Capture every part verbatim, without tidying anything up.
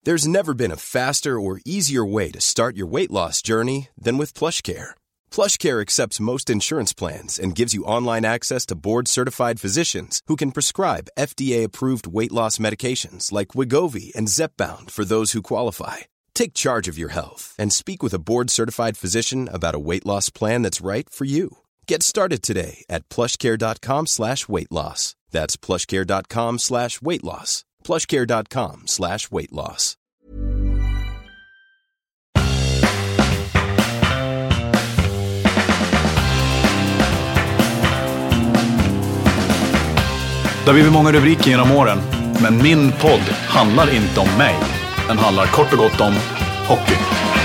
There's never been a faster or easier way to start your weight loss journey than with PlushCare. PlushCare accepts most insurance plans and gives you online access to board-certified physicians who can prescribe F D A-approved weight loss medications like Wegovy and Zepbound for those who qualify. Take charge of your health and speak with a board-certified physician about a weight loss plan that's right for you. Get started today at plushcare.com slash weight loss. That's plushcare.com slash weight loss. plushcare.com slash weight loss. Det har blivit många rubriker genom åren, men min podd handlar inte om mig. Den handlar kort och gott om hockey.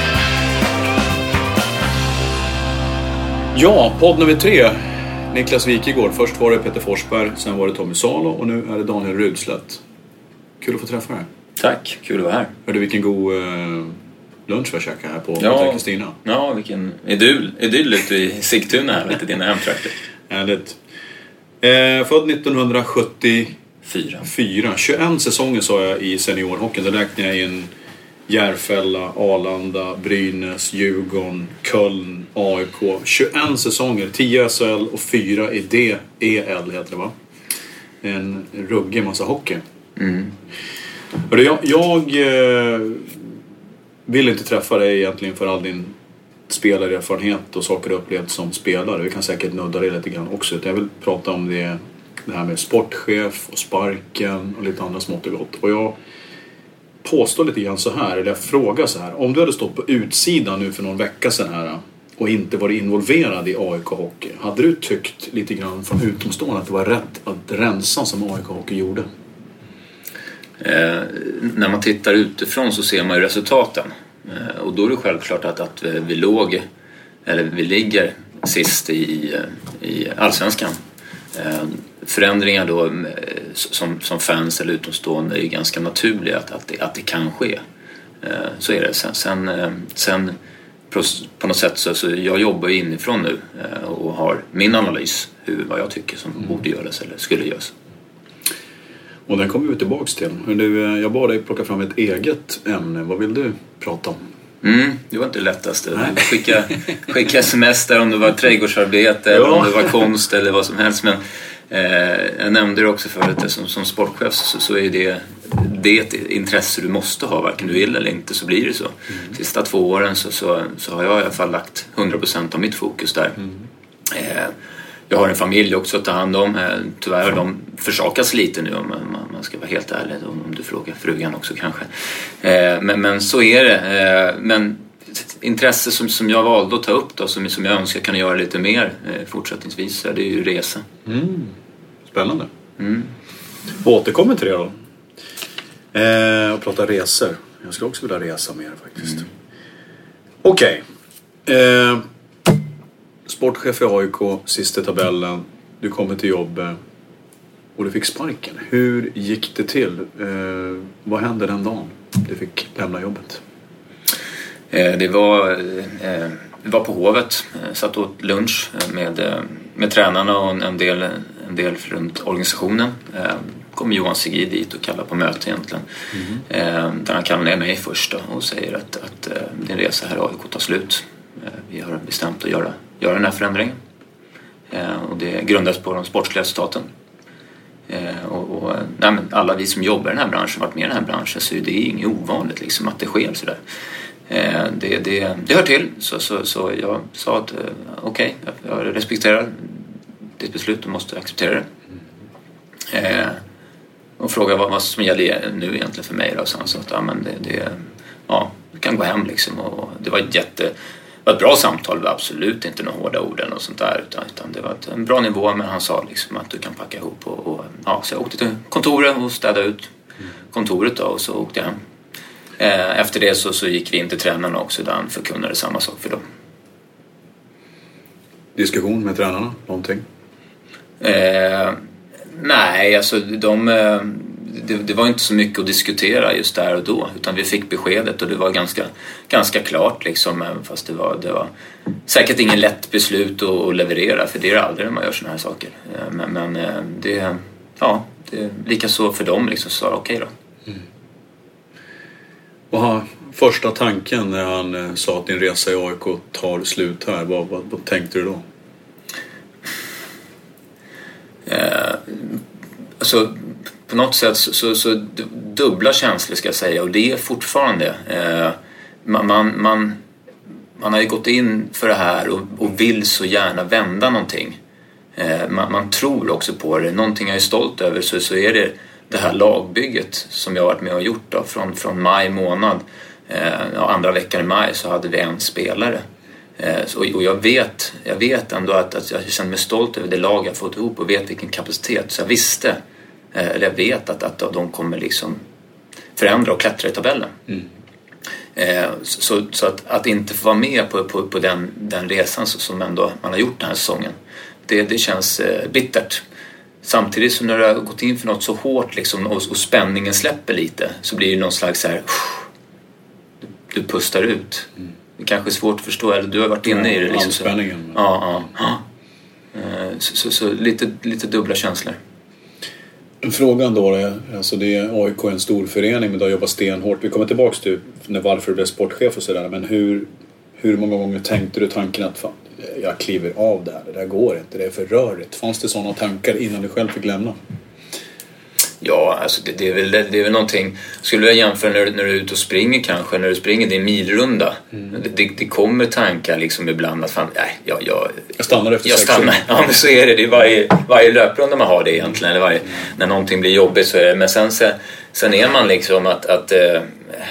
Ja, podd nummer tre. Niklas Wikegård. Först var det Peter Forsberg, sen var det Tommy Salo och nu är det Daniel Rudslett. Kul att få träffa dig. Tack, kul att vara här. Hörde vilken god eh, lunch vi käkade här på Hotell Kristina. Ja, vilken idyll, idyll ute i Sigtuna här, lite dina hemtrakter. Härligt. Eh, född nittonhundrasjuttiofyra. Fyra. tjugoett säsonger sa jag i seniorhockeyn. Där räknade jag in Järfälla, Arlanda, Brynäs, Djurgården, Köln, A I K. tjugoett säsonger, tio S H L och fyra i D E L heter det, va? En ruggig massa hockey. Mm. Hörru, jag, jag eh, vill inte träffa dig egentligen för all din spelarerfarenhet och saker du upplevt som spelare. Vi kan säkert nudda det lite grann också. Jag vill prata om det, det här med sportchef och sparken och lite andra smått och gott. Och jag påstår lite grann så här, eller jag frågar så här. Om du hade stått på utsidan nu för någon vecka sedan här och inte varit involverad i A I K-hockey, hade du tyckt lite grann från utomstående att det var rätt att rensa som A I K-hockey gjorde? Eh, när man tittar utifrån så ser man ju resultaten. Eh, och då är det självklart att, att vi låg, eller vi ligger sist i, i allsvenskan. Eh, förändringar då eh, som, som fans eller utomstående är ju ganska naturliga att, att, det, att det kan ske. Eh, så är det. Sen, sen, eh, sen på, på något sätt så, så jag jobbar ju inifrån nu eh, och har min analys hur, vad jag tycker som mm. borde göras eller skulle göras. Och den kommer vi tillbaka till. Du, jag bad dig plocka fram ett eget ämne. Vad vill du prata om? Mm, det var inte det lättaste. Skicka, skicka sms där om det var trädgårdsarbete eller ja. om det var konst eller vad som helst. Men eh, jag nämnde det också förut, som, som sportchef så, så är det, det ett intresse du måste ha. Varken du vill eller inte så blir det så. Mm. Sista två åren så, så, så har jag i alla fall lagt hundra procent av mitt fokus där. Mm. Eh, Jag har en familj också att ta hand om. Tyvärr har de försakats lite nu om man ska vara helt ärlig. Om du frågar frugan också kanske. Men, men så är det. Men intresse som, som jag valde att ta upp då, som, som jag önskar kan göra lite mer fortsättningsvis, är det ju resa. Mm. Spännande. Mm. Återkommer till det då. Eh, och prata resor. Jag skulle också vilja resa mer faktiskt. Mm. Okej. Okay. Eh, Sportchef i A I K, sista tabellen. Du kommer till jobbet och du fick sparken. Hur gick det till? Eh, vad hände den dagen du fick lämna jobbet? Eh, det var, eh, det var på Hovet. Jag satt åt lunch med, med tränarna och en del, en del runt organisationen. Eh, kom Johan Sigrid dit och kallade på möte egentligen. Mm. Eh, där han kallar ner mig först då, och säger att, att eh, din resa här i A I K tar slut. Eh, vi har bestämt att göra göra den här förändringen. Eh, och det grundas på de sportsliga resultaten. Eh, och, och nej, men alla vi som jobbar i den här branschen, varit med i den här branschen, så är det inget ovanligt liksom, att det sker sådär. Eh, det, det, det hör till. Så, så, så jag sa att eh, okej, okay, jag, jag respekterar ditt beslut och måste acceptera det. Eh, och frågade vad, vad som gäller nu egentligen för mig. Då. Så han sa att ja, men det, det, ja, du kan gå hem liksom. Och det var ett jätte... Det var ett bra samtal, det var absolut inte några hårda ord eller något sånt där, utan, utan det var ett, en bra nivå, men han sa liksom att du kan packa ihop och, och ja, så jag åkte till kontoret och städade ut kontoret då, och så åkte jag hem. Eh, efter det så, så gick vi in till tränarna också, där han förkunnade samma sak för dem. Diskussion med tränarna, någonting? Eh, nej, alltså de... Eh, Det, det var inte så mycket att diskutera just där och då, utan vi fick beskedet och det var ganska, ganska klart liksom, fast det var, det var säkert ingen lätt beslut att, att leverera, för det är det aldrig när man gör såna här saker, men, men det, ja, det är lika så för dem liksom, så okej okay då. Mm. Och han, första tanken när han sa att din resa i A I K tar slut här, vad, vad, vad tänkte du då? Eh, alltså, på något sätt så, så, så dubbla känslor ska jag säga, och det är fortfarande. Eh, man, man, man, man har ju gått in för det här och, och vill så gärna vända någonting. Eh, man, man tror också på det. Någonting jag är stolt över så, så är det det här lagbygget som jag har varit med och gjort då, från, från maj månad. Eh, andra veckan i maj så hade vi en spelare. Eh, så, och jag vet, jag vet ändå att, att jag känner mig stolt över det lag jag fått ihop och vet vilken kapacitet. Så jag visste, eh, eller jag vet att, att de kommer liksom förändra och klättra i tabellen. Mm. Eh, så så att, att inte få vara med på, på, på den, den resan så, som ändå man har gjort den här säsongen, det, det känns eh, bittert. Samtidigt som när du har gått in för något så hårt liksom, och, och spänningen släpper lite, så blir det någon slags så här, du, du pustar ut. Mm. Det kanske är svårt att förstå, eller du har varit inne ja, i det. Liksom, anspänningen. Så, ja, ja, ja. Så, så, så lite, lite dubbla känslor. Frågan då är, alltså det är A I K är en stor förening men du har jobbat stenhårt. Vi kommer tillbaka till när varför du blev sportchef och sådär. Men hur, hur många gånger tänkte du tanken att fan, jag kliver av det här, det där går inte, det är för rörigt. Fanns det sådana tankar innan du själv fick lämna? Ja, alltså det, det, är väl, det är väl någonting. Skulle jag jämföra när, när du är ute och springer kanske, när du springer din milrunda. Mm. Det, det, det kommer tankar liksom ibland att fan, nej, jag, jag, jag stannar efter jag sex stannar. Ja, men så är det. Det är varje, varje löprunda man har det egentligen. Eller varje, mm. När någonting blir jobbigt så är det. Men sen, sen är man liksom att, att äh,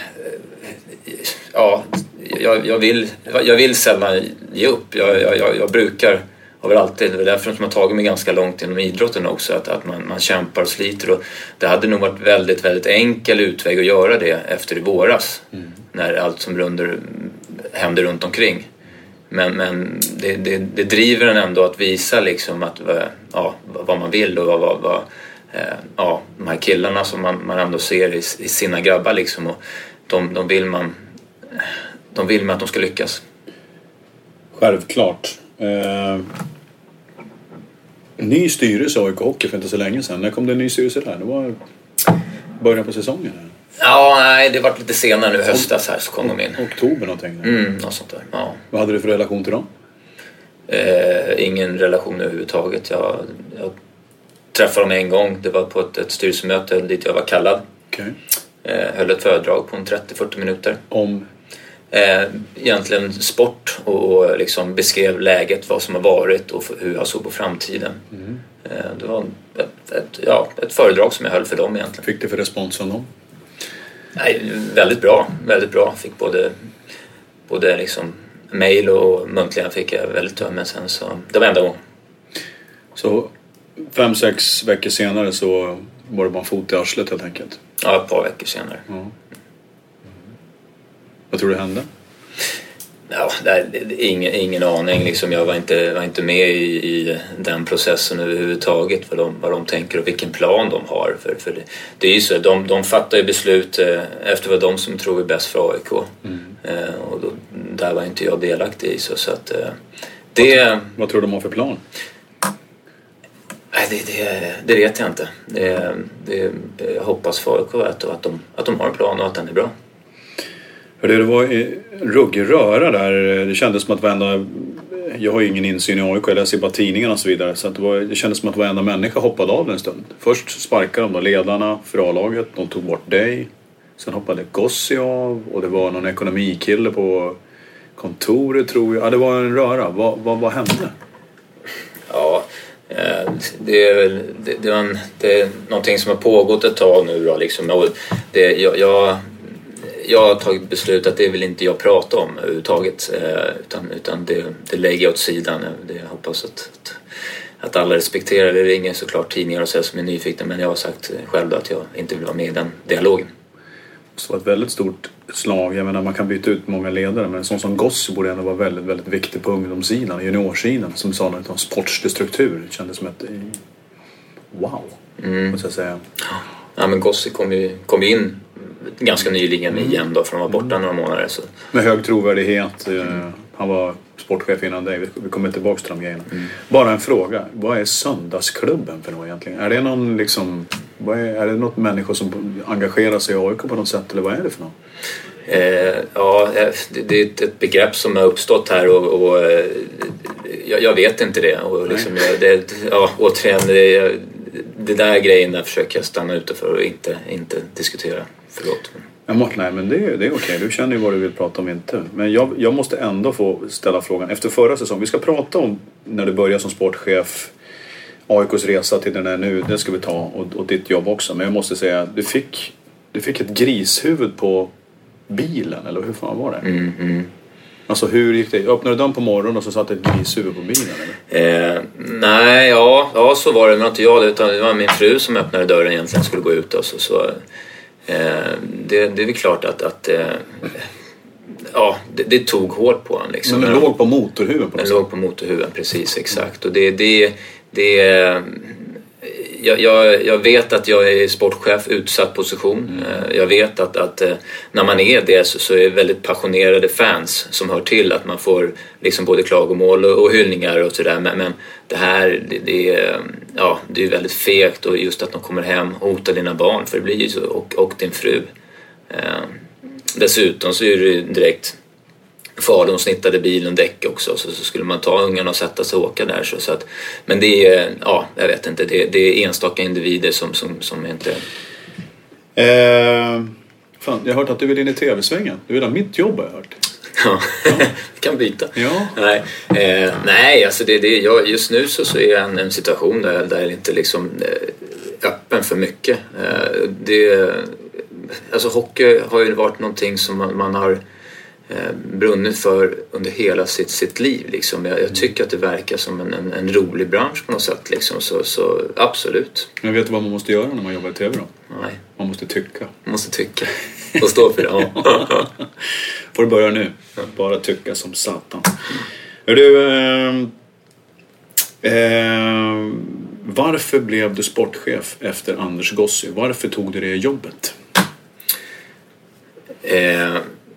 ja, jag, jag, vill, jag vill sällan ge upp. Jag, jag, jag, jag brukar... har väl alltid, det är därför som har tagit mig ganska långt inom idrotten också, att, att man, man kämpar och sliter, och det hade nog varit väldigt, väldigt enkel utväg att göra det efter i våras, mm. när allt som runder, hände runt omkring. Men, men det, det, det driver en ändå att visa liksom att, ja, vad man vill och vad, vad, vad ja, de här killarna som man, man ändå ser i, i sina grabbar liksom, och de, de vill man de vill med att de ska lyckas. Självklart. Uh, ny styrelse A I K Hockey för inte så länge sedan. När kom det en ny styrelse där? Det var början på säsongen här. Ja, nej, det var lite senare nu, höstas här så kom de in. Oktober någonting. Mm, något sånt där. Ja. Vad hade du för relation till dem? Uh, ingen relation överhuvudtaget. Jag, jag träffade dem en gång. Det var på ett, ett styrelsemöte dit jag var kallad. Okay. Uh, höll ett föredrag på trettio till fyrtio minuter. Om? Eh, egentligen sport och, och liksom beskrev läget, vad som har varit och hur jag såg på framtiden. Mm. Eh, det var ett, ett, ja, ett föredrag som jag höll för dem egentligen. Fick du för respons från dem? Nej, väldigt bra, väldigt bra. Fick både, både liksom mejl och muntligen fick jag väldigt men sen så, det var enda gång. Så fem, sex veckor senare så var det bara en fot i arslet helt enkelt? Ja, ett par veckor senare. Ja. Vad tror du hände? Ja, det är, det är ingen, ingen aning. Liksom, jag var inte, var inte med i, i den processen överhuvudtaget. Vad de, vad de tänker och vilken plan de har. För, för det, det är ju så, de, de fattar ju beslut eh, efter vad de som tror är bäst för A I K. Mm. Eh, och då, där var inte jag delaktig i. Så, så att, eh, det, vad, vad tror de har för plan? Nej, det, det, det vet jag inte. Det, det, jag hoppas för A I K att, att, de, att de har en plan och att den är bra. Det var ruggig röra där. Det kändes som att varenda... Jag har ju ingen insyn i A I K, jag läser bara tidningarna och så vidare. Så att det, var, det kändes som att varenda människa hoppade av en stund. Först sparkade de då ledarna för A-laget. De tog bort dig. Sen hoppade Gossi av. Och det var någon ekonomikille på kontoret tror jag. Ja, det var en röra. Vad, vad, vad hände? Ja, det är väl... Det, det, var en, det är någonting som har pågått ett tag nu då, liksom. Det, jag... jag Jag har tagit beslut att det vill inte jag prata om överhuvudtaget, utan, utan det, det lägger jag åt sidan. Det jag hoppas att, att, att alla respekterar. Det ringer såklart tidningar och så som är nyfikna, men jag har sagt själv att jag inte vill vara med i den dialogen. Det var ett väldigt stort slag. Jag menar, man kan byta ut många ledare, men en sån som Gossi borde ändå vara väldigt, väldigt viktig på ungdomssidan, juniorsidan, som sa något om sportslig struktur. Det kändes som ett wow, mm. måste jag säga. Ja, men Gossi kom ju kom in ganska nyligen mm. igen då, för att vara borta några månader. Så. Med hög trovärdighet. Mm. Han var sportchef innan dig. Vi kommer tillbaka till de grejerna. Mm. Bara en fråga. Vad är söndagsklubben för något egentligen? Är det någon liksom Vad är, är det något människor som engagerar sig i A I K på något sätt, eller vad är det för något? Eh, ja, det, det är ett begrepp som har uppstått här och, och jag, jag vet inte det. Och liksom jag, det ja, återigen, det, det där grejen där försöker jag stanna ute för och inte, inte diskutera. Förlåt. Ja, Martin, nej, men det, det är okej. Du känner ju vad du vill prata om inte. Men jag, jag måste ändå få ställa frågan. Efter förra säsongen, vi ska prata om när du började som sportchef, A I K:s resa till den är nu, det ska vi ta, och, och ditt jobb också. Men jag måste säga, du fick, du fick ett grishuvud på bilen, eller hur fan var det? Mm, mm. Alltså hur gick det? Öppnade du den på morgonen och så satt ett grishuvud på bilen, eller? Eh, nej, ja, ja, så var det. Men inte jag, utan det var min fru som öppnade dörren egentligen, skulle gå ut. Och så, så, eh, det, det är väl klart att, att eh, ja, det, det tog hårt på honom. Liksom. Men den låg på motorhuven? På den låg på motorhuven, precis, exakt. Och det, det, det Jag, jag, jag vet att jag är sportchef, utsatt position. Mm. Jag vet att, att när man är det så, så är det väldigt passionerade fans som hör till att man får liksom både klagomål och, och hyllningar och sådär. Men, men det här, det, det, ja, det är väldigt fegt, och just att de kommer hem och hotar dina barn, för det blir ju så, och, och din fru. Eh, dessutom så är det direkt farligt, de snittade bilen däck också, så, så skulle man ta ungarna och sätta sig och åka där. Så, så att, men det är, ja, jag vet inte, det, det är enstaka individer som, som, som inte... Eh, fan, jag har hört att du vill in i tv-svängen. Du vill ha mitt jobb, har jag hört. Ja, ja. Vi kan byta. Ja. Nej, eh, nej alltså det, det, jag, just nu så, så är jag en, en situation där, där jag inte liksom eh, öppen för mycket. Eh, det, alltså hockey har ju varit någonting som man, man har brunnit för under hela sitt, sitt liv liksom. jag, jag tycker att det verkar som en, en, en rolig bransch på något sätt liksom. så, så absolut. Men vet du vad man måste göra när man jobbar i tv då? Nej. Man måste tycka. Man måste tycka och stå för det. Ja. Får du börja nu? Bara tycka som satan. Hör du, eh, eh, varför blev du sportchef efter Anders Gossi? Varför tog du det jobbet? Eh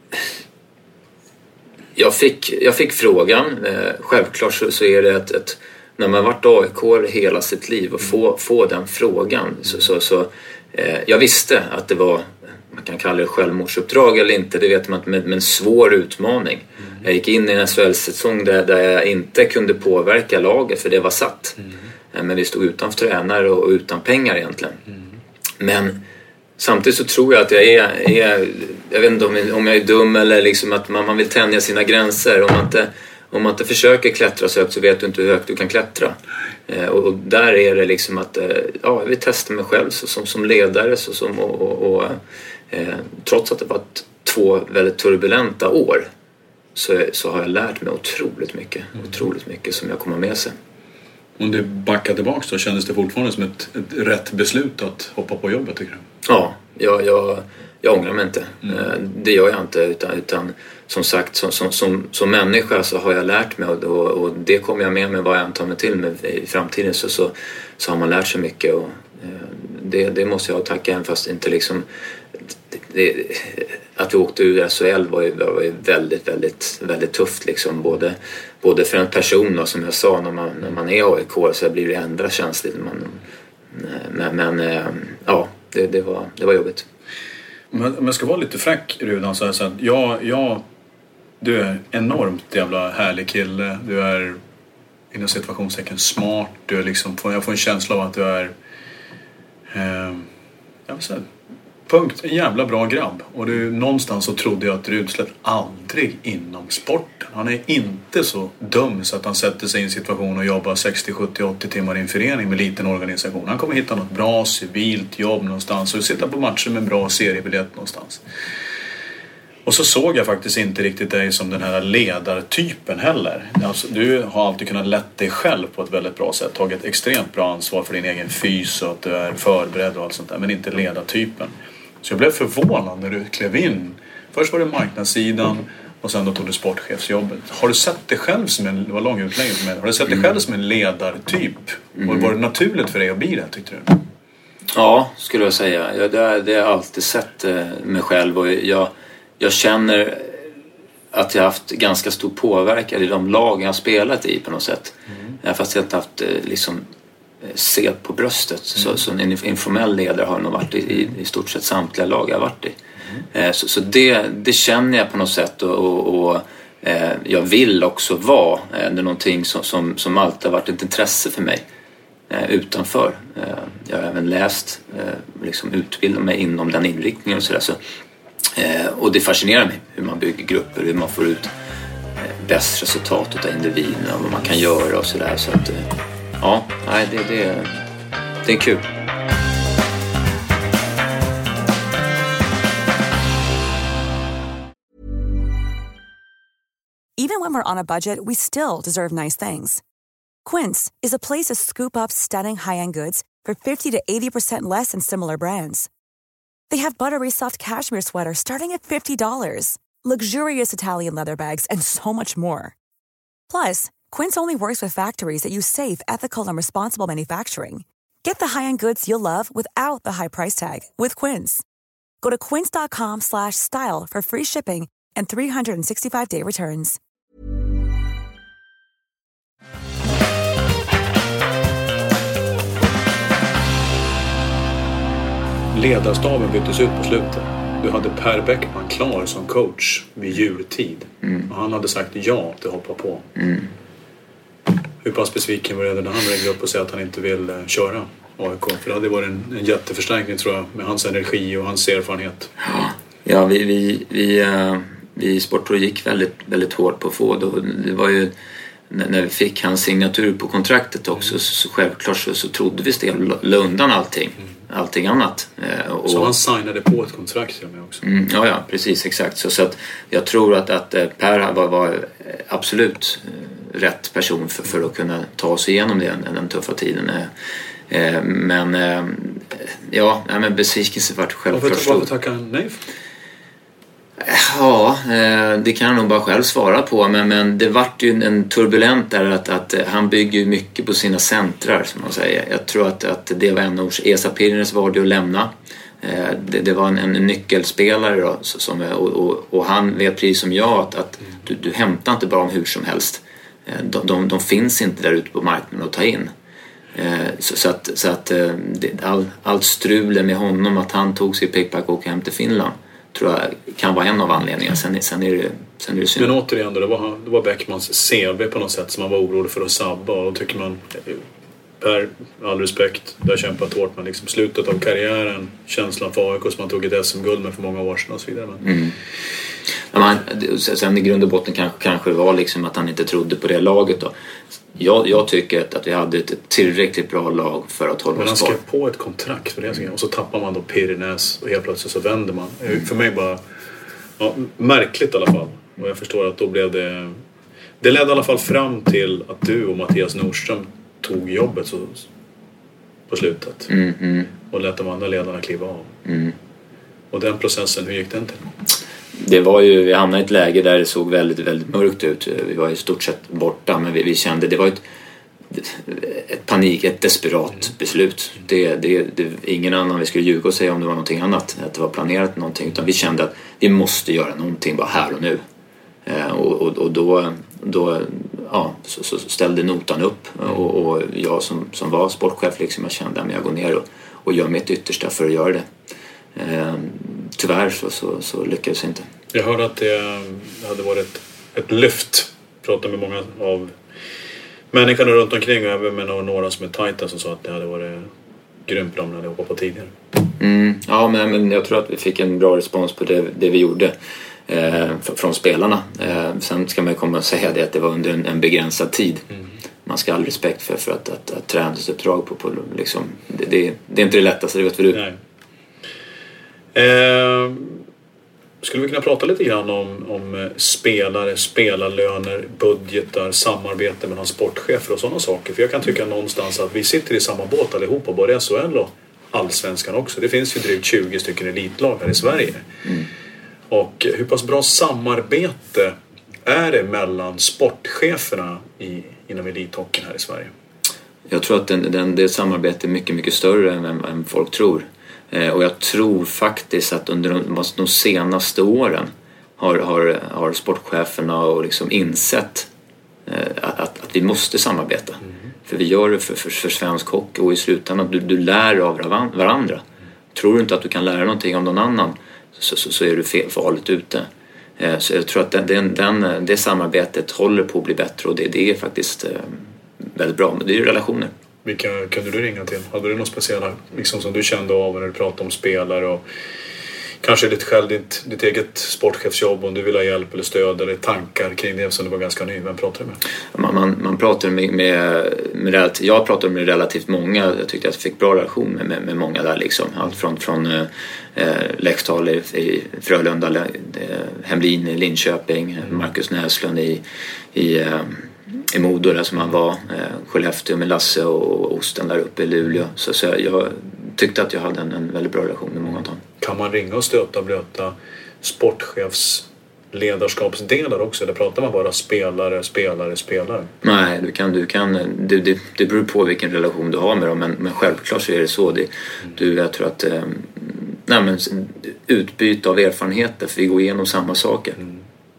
Jag fick, jag fick frågan. Eh, självklart så, så är det att, att när man varit A I K hela sitt liv och få, få den frågan så, så, så eh, jag visste att det var, man kan kalla det självmordsuppdrag eller inte, det vet man inte, men en svår utmaning. Mm. Jag gick in i en S H L-säsong där, där jag inte kunde påverka laget, för det var satt. Mm. Eh, men vi stod utan tränare och, och utan pengar egentligen. Mm. Men samtidigt så tror jag att jag är, är jag vet inte om, om jag är dum eller liksom att man, man vill tänja sina gränser. Om man, inte, om man inte försöker klättra så högt så vet du inte hur högt du kan klättra. Eh, och, och där är det liksom att eh, ja, jag vill testa mig själv så, som, som ledare. Så, som, och, och, och, eh, trots att det var två väldigt turbulenta år så, så har jag lärt mig otroligt mycket. Mm. Otroligt mycket som jag kommer med sig. Om du backar tillbaka så kändes det fortfarande som ett, ett rätt beslut att hoppa på jobbet, tycker du? Ja, jag, jag, jag ångrar mig inte. Mm. Det gör jag inte. Utan, utan som sagt, som, som, som, som människa så har jag lärt mig. Och, och, och det kommer jag med mig vad jag än tar mig till med i framtiden. Så, så, så har man lärt sig mycket. Och, det, det måste jag tacka, även fast inte liksom... Det, det, att vi åkte ur S H L var ju, var ju väldigt, väldigt, väldigt tufft. Liksom. Både, både för en person, och som jag sa, när man, när man är A I K så blir det ändra känsligt. Man, men men ja, det, det, var, det var jobbigt. Om jag ska vara lite fräck, Rudan, så är det så att jag, jag, du är enormt jävla härlig kille. Du är inom situationstecken smart. Du är liksom, jag får en känsla av att du är eh, jag vill säga, punkt, en jävla bra grabb. Och du, någonstans så trodde jag att Rudslett aldrig inom sporten. Han är inte så dum så att han sätter sig i en situation och jobbar sextio, sjuttio, åttio timmar i en förening med liten organisation. Han kommer hitta något bra civilt jobb någonstans och sitta på matcher med bra seriebiljett någonstans. Och så såg jag faktiskt inte riktigt dig som den här ledartypen heller. Alltså, du har alltid kunnat lätt dig själv på ett väldigt bra sätt. Tagit extremt bra ansvar för din egen fys och att du är förberedd och allt sånt där. Men inte ledartypen. Så jag blev förvånad när du klev in. Först var det marknadssidan och sen då tog du sportchefsjobbet. Har du sett dig själv som en, det var lång utläggning för mig. Har du sett dig själv som en ledartyp? Mm. Och var det naturligt för dig att bli det, tyckte du? Ja, skulle jag säga. Jag, det, det har jag alltid sett eh, mig själv. Och jag, jag känner att jag har haft ganska stor påverkan i de lag jag har spelat i på något sätt. Mm. Fast jag inte haft eh, liksom set på bröstet. Så, så en informell ledare har nog varit i, i, i stort sett samtliga lag jag har varit i. Mm. Så, så det, det känner jag på något sätt och, och, och eh, jag vill också vara. Det är någonting som, som, som alltid har varit ett intresse för mig eh, utanför. Eh, jag har även läst, eh, liksom utbildat mig inom den inriktningen och sådär. Så, eh, och det fascinerar mig hur man bygger grupper, hur man får ut eh, bäst resultat av individerna, vad man kan göra och sådär. Så att, eh, ja, nej, det, det, det är kul. Even when we're on a budget, we still deserve nice things. Quince is a place to scoop up stunning high-end goods for fifty to eighty percent less than similar brands. They have buttery soft cashmere sweaters starting at fifty dollars, luxurious Italian leather bags, and so much more. Plus, Quince only works with factories that use safe, ethical, and responsible manufacturing. Get the high-end goods you'll love without the high price tag with Quince. Go to quince.com slash style for free shipping and three sixty-five day returns. Ledarstaben byttes ut på slutet. Du hade Per Bäckman klar som coach vid jultid. Mm. Och han hade sagt ja till att hoppa på. Mm. Hur pass besviken var det när han ringde upp och sa att han inte vill uh, köra A I K? För det hade varit en, en jätteförstärkning tror jag med hans energi och hans erfarenhet. Ja, vi, vi, vi, uh, vi i Sportpro gick väldigt, väldigt hårt på Fåd. Och det var ju när, när vi fick hans signatur på kontraktet också mm. så, så självklart så, så trodde vi stel la undan allting. Mm. Allting annat. Och, så han signade på ett kontrakt med också? Mm, ja, ja, precis, exakt. Så, så att jag tror att, att Per var, var absolut rätt person för, för att kunna ta sig igenom den, den tuffa tiden. Men ja, men besvikelse var självklart. Varför, varför tackade han nej? Ja, det kan han nog bara själv svara på. Men, men det vart ju en turbulent där att, att han bygger mycket på sina centrar som man säger. Jag tror att, att det var en av Esa Pirnes var det att lämna. Det, det var en, en nyckelspelare då, som, och, och, och han vet precis som jag att, att du, du hämtar inte bara om hur som helst. De, de, de finns inte där ute på marknaden att ta in. Så, så att, så att all, allt strulen med honom att han tog sig pickpack och åkte hem till Finland tror jag kan vara en av anledningarna. Sen, sen, är, det, sen är det synd. Men återigen då, det var, det var Bäckmans C V på något sätt som man var orolig för att sabba. Och då tycker man, Per, all respekt, det har kämpat hårt. Men liksom slutet av karriären, känslan för A I K som man tog ett S M-guld med för många år sedan och så vidare. Men... Mm. Ja, man, sen i grund och botten kanske, kanske det var liksom att han inte trodde på det laget då. Jag, jag tycker att, att vi hade ett tillräckligt bra lag för att hålla oss kvar. Men han skrev på ett kontrakt för det. Mm. Och så tappar man då Pirnes och helt plötsligt så vänder man. Mm. För mig bara ja, märkligt i alla fall. Och jag förstår att då blev det... Det ledde i alla fall fram till att du och Mattias Nordström tog jobbet så, på slutet. Mm, mm. Och lät de andra ledarna kliva av. Mm. Och den processen, hur gick den till? Det var ju, vi hamnade i ett läge där det såg väldigt, väldigt mörkt ut. Vi var i stort sett borta, men vi, vi kände, det var ett, ett panik, ett desperat mm. beslut. Det, det, det, ingen annan, vi skulle ljuga och säga om det var någonting annat, att det var planerat någonting, utan vi kände att vi måste göra någonting bara här och nu. Eh, och, och, och då, då ja, så, så ställde notan upp mm. och, och jag som, som var sportchef liksom, jag kände att jag går ner och, och gör mitt yttersta för att göra det. Eh, tyvärr så, så, så lyckades inte. Jag hörde att det hade varit ett, ett lyft. Jag pratade med många av människorna runt omkring och även med några som är tajta som sa att det hade varit grymt om när det hoppat på tidigare. Mm, ja, men, men jag tror att vi fick en bra respons på det, det vi gjorde eh, från spelarna. Eh, sen ska man komma och säga det att det var under en, en begränsad tid. Mm. Man ska ha all respekt för, för att, att, att träningsuppdrag på, på liksom, det, det, det är inte det lättaste, det vet väl du. Nej. Eh, skulle vi kunna prata lite grann om, om spelare, spelarlöner, budgetar, samarbete mellan sportchefer och sådana saker? För jag kan tycka någonstans att vi sitter i samma båt allihopa, både S H L och Allsvenskan också. Det finns ju drygt tjugo stycken elitlag här i Sverige. Mm. Och hur pass bra samarbete är det mellan sportcheferna i, inom elithockeyn här i Sverige? Jag tror att den, den, det samarbetet är mycket, mycket större än, än folk tror. Och jag tror faktiskt att under de, de senaste åren har, har, har sportcheferna och liksom insett att, att, att vi måste samarbeta. För vi gör det för, för, för svensk hockey och i slutändan du, du lär av varandra. Tror du inte att du kan lära någonting av någon annan så, så, så är du fel, farligt ute. Så jag tror att den, den, det samarbetet håller på att bli bättre och det, det är faktiskt väldigt bra. Men det är ju relationer. Vilka kunde du ringa till? Hade du något speciella liksom, som du kände av när du pratade om spelare och kanske lite själv ditt, ditt eget sportchefsjobb om du vill ha hjälp eller stöd eller tankar kring det som du var ganska ny? Vem pratar du med? Man, man, man pratar med, med, med relativt, jag pratade med relativt många. Jag tyckte att jag fick bra relation med, med, med många där liksom. Allt från, från eh, Lextal i, i Frölunda, eh, Hemlin i Linköping, mm. Marcus Näslund i, i eh, i Modo där som han var, eh, Skellefteå med Lasse och Osten där uppe i Luleå. Så, så jag, jag tyckte att jag hade en, en väldigt bra relation med många av dem. Kan man ringa och stöta och blöta sportchefs ledarskapsdelar också? Eller pratar man bara spelare, spelare, spelare? Nej, du kan, du kan, det, det, det beror på vilken relation du har med dem. Men, men självklart så är det så. Det, mm. du, jag tror att eh, nej, men, utbyte av erfarenheter, för vi går igenom samma saker. Mm.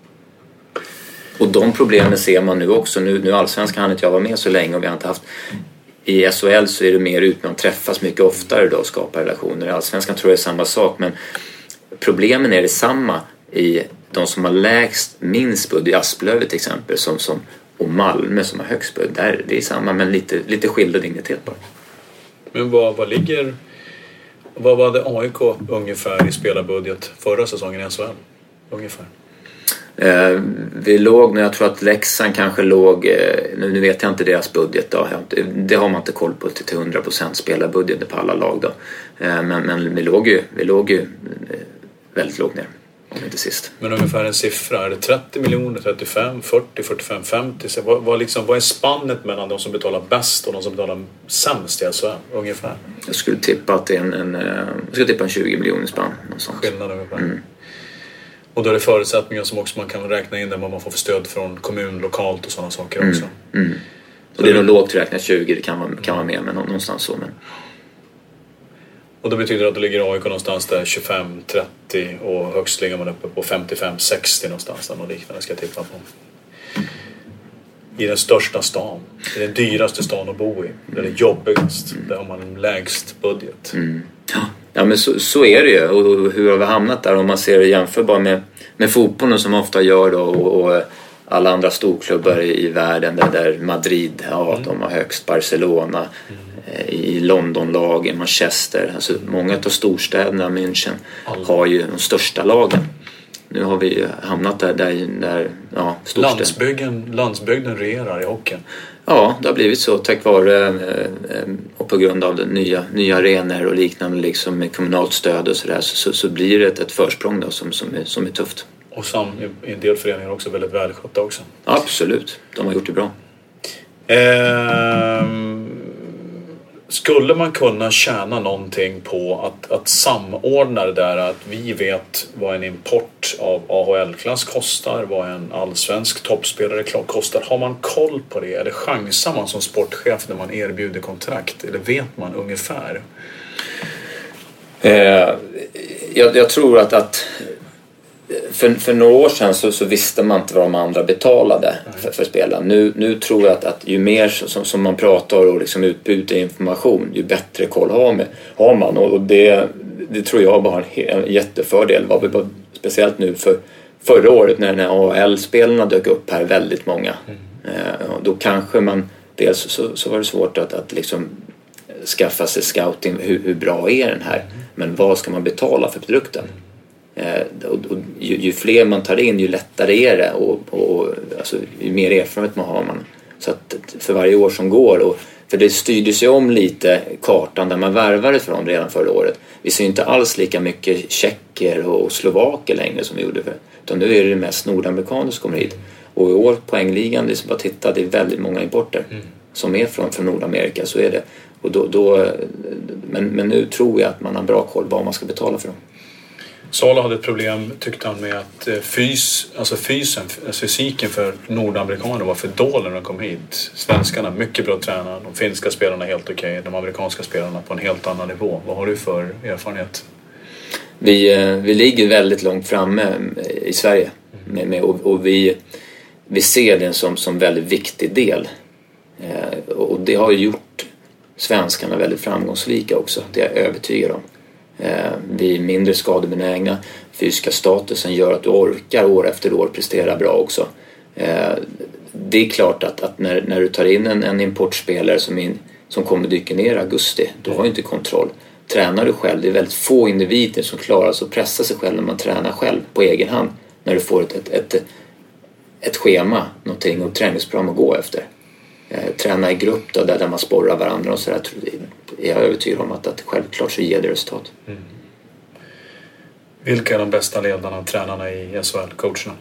Och de problemen ser man nu också. Nu, nu allsvenskan hann inte jag vara med så länge och vi har inte haft... I S H L så är det mer ut, man träffas mycket oftare då och skapar relationer. I allsvenskan tror jag är samma sak, men problemen är detsamma i de som har lägst minst budget, i Asplövet till exempel, som, som, och Malmö som har högst budget. Där, det är samma, men lite, lite skilda dignitet bara. Men vad, vad ligger... Vad var det A I K ungefär i spelarbudget förra säsongen i S H L? Ungefär. Eh, vi låg, jag tror att Leksand kanske låg, eh, nu, nu vet jag inte deras budget då, det har man inte koll på till hundra procent spelarbudget på alla lag då. Eh, men, men vi låg ju, vi låg ju eh, väldigt lågt ner, om inte sist. Men ungefär en siffra, är det trettio miljoner, trettiofem, fyrtio, fyrtiofem, femtio? Så vad, vad, liksom, vad är spannet mellan de som betalar bäst och de som betalar sämst i S H L ungefär? Jag skulle tippa att det är en, en, jag skulle tippa en tjugo miljoner spann. Skillnad ungefär. Mm. Och då är det förutsättningar som också man kan räkna in där man får för stöd från kommun, lokalt och sådana saker mm. också. Mm. Och det är nog lågt räknat tjugo, det kan vara, kan vara med, men någonstans så. Men... Och då betyder det att det ligger A I K någonstans där tjugofem trettio och högst ligger man uppe på femtiofem sextio någonstans där, och liknande ska jag tippa på. I den största stan, i den dyraste stan att bo i, där det är jobbigast, mm. där har man lägst budget. Mm. Ja. Ja, men så, så är det ju. Och hur har vi hamnat där? Om man ser det jämförbart med, med fotbollen som ofta gör då, och, och alla andra storklubbar i, i världen där, där Madrid, ja, mm. de har högst, Barcelona, mm. i Londonlagen, Manchester. Alltså många av storstäderna, München, Alla. har ju de största lagen. Nu har vi hamnat där, där, där ja, landsbygden, landsbygden regerar i hockeyn. Ja, det har blivit så tack vare och på grund av de nya, nya arenor och liknande liksom med kommunalt stöd och sådär, så, så, så blir det ett, ett försprång då som, som, är, som är tufft. Och sam, i en del föreningar också väldigt välskötta också. Absolut, de har gjort det bra. Ehm, skulle man kunna tjäna någonting på att, att samordna det där, att vi vet vad en import av A H L-klass kostar, vad en allsvensk toppspelare kostar? Har man koll på det? Eller chansar man som sportchef när man erbjuder kontrakt? Eller vet man ungefär? Eh, jag, jag tror att, att för, för några år sedan så, så visste man inte vad de andra betalade för, för spelaren. Nu, nu tror jag att, att ju mer som, som man pratar och liksom utbyter information, ju bättre koll har, med, har man. Och det, det tror jag bara har en, en jättefördel. Var vi speciellt nu för förra året när, när A H L-spelarna dök upp här, väldigt många. Mm. Eh, då kanske man, dels så, så var det svårt att, att liksom skaffa sig scouting. Hur, hur bra är den här? Mm. Men vad ska man betala för produkten? Eh, och, och ju, ju fler man tar in, ju lättare är det, och, och alltså, ju mer erfarenhet man har man. Så att för varje år som går, och för det styrdes ju om lite kartan där man värvade från redan förra året. Vi ser inte alls lika mycket tjecker och slovaker längre som vi gjorde för, utan nu är det mest nordamerikaner som kommer hit. Och i år poängligan, det är bara titta, det är väldigt många importer mm. som är från, från Nordamerika, så är det. Och då, då, men, men nu tror jag att man har bra koll vad man ska betala för dem. Sala hade ett problem, tyckte han, med att fys, alltså fysen, alltså fysiken för nordamerikaner var för dålig när de kom hit. Svenskarna mycket bra tränare, de finska spelarna helt okej, de amerikanska spelarna på en helt annan nivå. Vad har du för erfarenhet? Vi, vi ligger väldigt långt framme i Sverige med, med, och, och vi, vi ser det som, som väldigt viktig del Eh, och det har ju gjort svenskarna väldigt framgångsrika också, det är jag övertygad om. Eh, vi är mindre skadebenägna, fysiska statusen gör att du orkar år efter år prestera bra också. Eh, det är klart att, att när, när du tar in en, en importspelare som, in, som kommer dyka ner i augusti, då har du inte kontroll. Tränar du själv, det är väldigt få individer som klarar sig att pressa sig själv när man tränar själv på egen hand. När du får ett, ett, ett, ett schema, någonting och träningsprogram att gå efter. Eh, träna i grupp då, där, där man sporrar varandra och sådär. Jag är övertygad om att, att självklart så ger det resultat. Mm. Vilka är de bästa ledarna och tränarna i S H L-coacherna?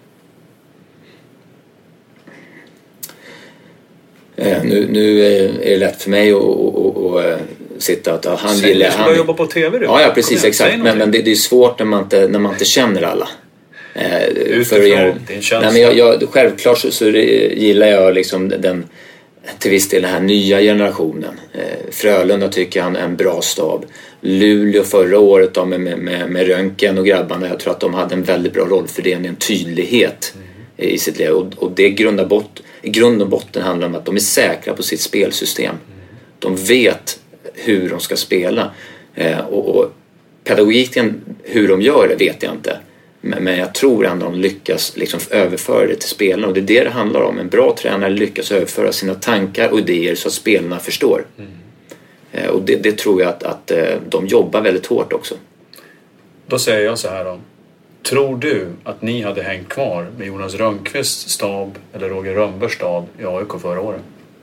Eh, nu, nu är det lätt för mig att, att, att, att sitta och att han Säg, gillar... Du han jobba på tv. Ja, ja, precis, exakt. Men, men det, det är svårt när man inte, när man inte känner alla. Eh, Utifrån för er, din känsla. nej, men jag, jag, självklart så, så gillar jag liksom den, till viss del den här nya generationen. Eh, Frölunda tycker jag är en bra stab. Luleå förra året då, med, med, med Röntgen och grabbarna, jag tror att de hade en väldigt bra rollfördelning, en tydlighet mm. i sitt liv. Och, och det grundar bort, i grund och botten handlar om att de är säkra på sitt spelsystem. Mm. De vet hur de ska spela. Eh, och, och pedagogiken, hur de gör det vet jag inte. Men, men jag tror ändå de lyckas liksom överföra det till spelarna. Och det är det det handlar om. En bra tränare lyckas överföra sina tankar och idéer så att spelarna förstår. Mm. Eh, och det, det tror jag att, att eh, de jobbar väldigt hårt också. Då säger jag så här då. Tror du att ni hade hängt kvar med Jonas Rönnqvists stab eller Roger Rönnbergs stab i A I K förra året?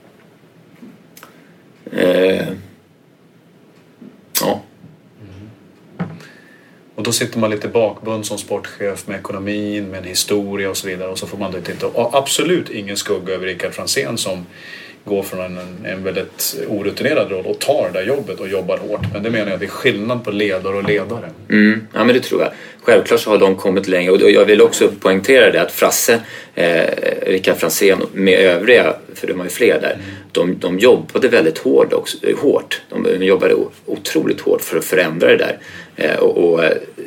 Eh, ja. Mm. Och då sitter man lite bakbund som sportchef med ekonomin, med en historia och så vidare. Och så får man då titta. Och absolut ingen skugga över Rickard Franzén som går från en, en väldigt orutinerad roll och tar det där jobbet och jobbar hårt. Men det menar jag, det är skillnad på ledare och ledare. Mm, ja, men det tror jag. Självklart så har de kommit längre. Och jag vill också poängtera det att Frasse, eh, Rickard Franzén med övriga, för de har ju fler där, mm. de, de jobbade väldigt hårt. Också, hårt. De jobbade otroligt hårt för att förändra det där. Eh, och, och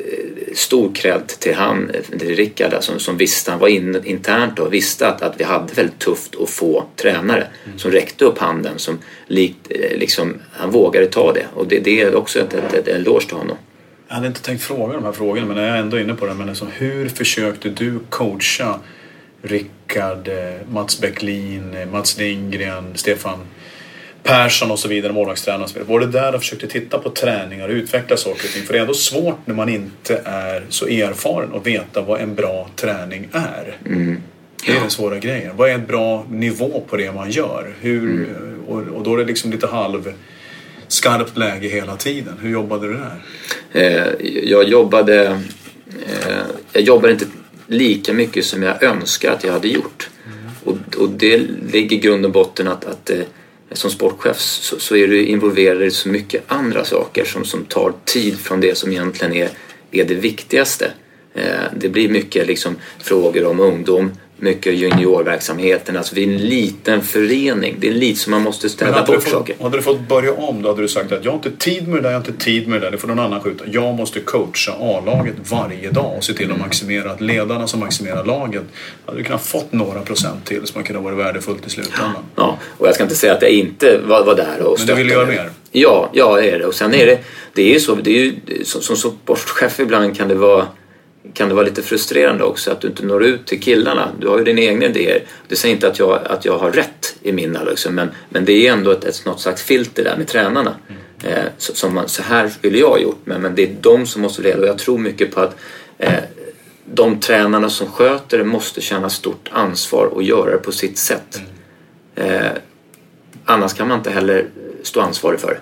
stor cred till han, till Rickard, som, som visste, han var in, internt och visste att, att vi hade väldigt tufft att få tränare mm. som räckte upp handen, som likt, liksom, han vågade ta det. Och det, det är också ett, ett, ett, en eloge till honom. Jag hade inte tänkt fråga de här frågorna, men jag är ändå inne på det. Men alltså, hur försökte du coacha Rickard, Mats Bäcklin, Mats Lindgren, Stefan Persson och så vidare, målvaktstränare och så vidare? Var det där du försökte titta på träningar och utveckla saker och ting? För det är ändå svårt när man inte är så erfaren att veta vad en bra träning är. Mm. Det är den svåra grejen. Vad är en bra nivå på det man gör? Hur, mm. och, och då är det liksom lite halv skarpt läge hela tiden. Hur jobbade du där? Eh, jag jobbade eh, jag jobbade inte lika mycket som jag önskar att jag hade gjort. Mm. Och, och det ligger i grund och botten att, att eh, som sportchef så, så är du involverad i så mycket andra saker som, som tar tid från det som egentligen är, är det viktigaste. Eh, det blir mycket liksom frågor om ungdom, mycket juniorverksamheten. Alltså vi är en liten förening. Det är lite som man måste ställa bort fått, saker. Hade du fått börja om, då hade du sagt att jag har inte tid med det där, jag har inte tid med det där. Det får någon annan skjuta. Jag måste coacha A-laget varje dag och se till att maximera att ledarna som maximerar laget. Hade du kunnat fått några procent till som man kunde ha varit värdefullt i slutändan. Ja, och jag ska inte säga att jag inte var, var där och stöttade. Men du vill göra mer? Ja, ja, det är det. Och sen är det, det är ju så, det är ju, som, som sportchef ibland kan det vara kan det vara lite frustrerande också att du inte når ut till killarna. Du har ju dina egna idéer. Det säger inte att jag, att jag har rätt i mina liksom, men, men det är ändå ett, ett något slags filter där med tränarna. Mm. Eh, så, som man, så här skulle jag ha gjort, men, men det är de som måste leda. Och jag tror mycket på att eh, de tränarna som sköter det måste känna stort ansvar och göra det på sitt sätt. Mm. Eh, annars kan man inte heller stå ansvarig för det.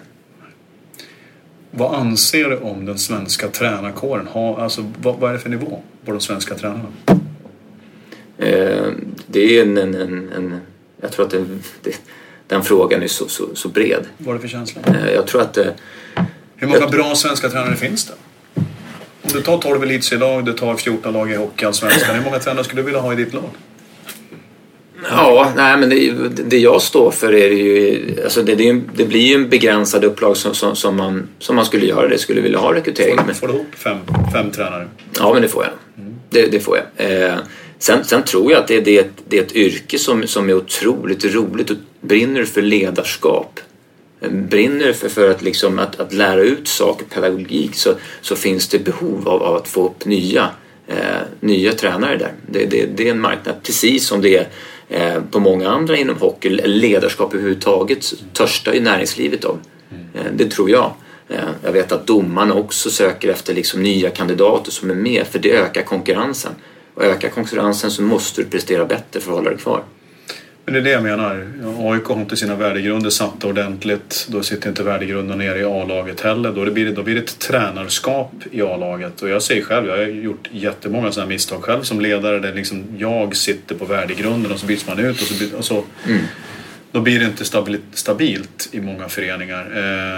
Vad anser du om den svenska tränarkåren? Ha, alltså, vad, vad är det för nivå på de svenska tränarna? Eh, det är en, en, en, en... Jag tror att det, det, den frågan är så, så, så bred. Vad är det för känsla? Eh, jag tror att... Eh, Hur många jag, bra svenska tränare finns det? Om du tar tolv elitserielag, du tar fjorton lag i hockeyallsvenskan. Hur många tränare skulle du vilja ha i ditt lag? Ja, nej, men det, det jag står för är det ju, alltså det, det, det blir ju en begränsad upplag som, som, som, man, som man skulle göra. Det skulle vilja ha rekrytering. Får, får du ihop fem, fem tränare? Ja, men det får jag. Mm. Det, det får jag. Eh, sen, sen tror jag att det, det, är ett, det är ett yrke som, som är otroligt roligt och brinner du för ledarskap, brinner du för, för att, liksom, att, att lära ut saker, pedagogik, så, så finns det behov av, av att få upp nya, eh, nya tränare där. Det, det, det är en marknad, precis som det är eh, på många andra inom hockey. Ledarskap överhuvudtaget törstar ju näringslivet av. Eh, det tror jag. Eh, jag vet att domarna också söker efter liksom, nya kandidater som är med, för det ökar konkurrensen. Och ökar konkurrensen så måste du prestera bättre för att hålla dig kvar. Men det är det jag menar. A I K har inte sina värdegrunder satta ordentligt. Då sitter inte värdegrunderna nere i A-laget heller. Då blir det, då blir det ett tränarskap i A-laget. Och jag säger själv, jag har gjort jättemånga sådana här misstag själv som ledare. Där liksom jag sitter på värdegrunden och så byts man ut. Och så, byts, och så mm. Då blir det inte stabilt, stabilt i många föreningar.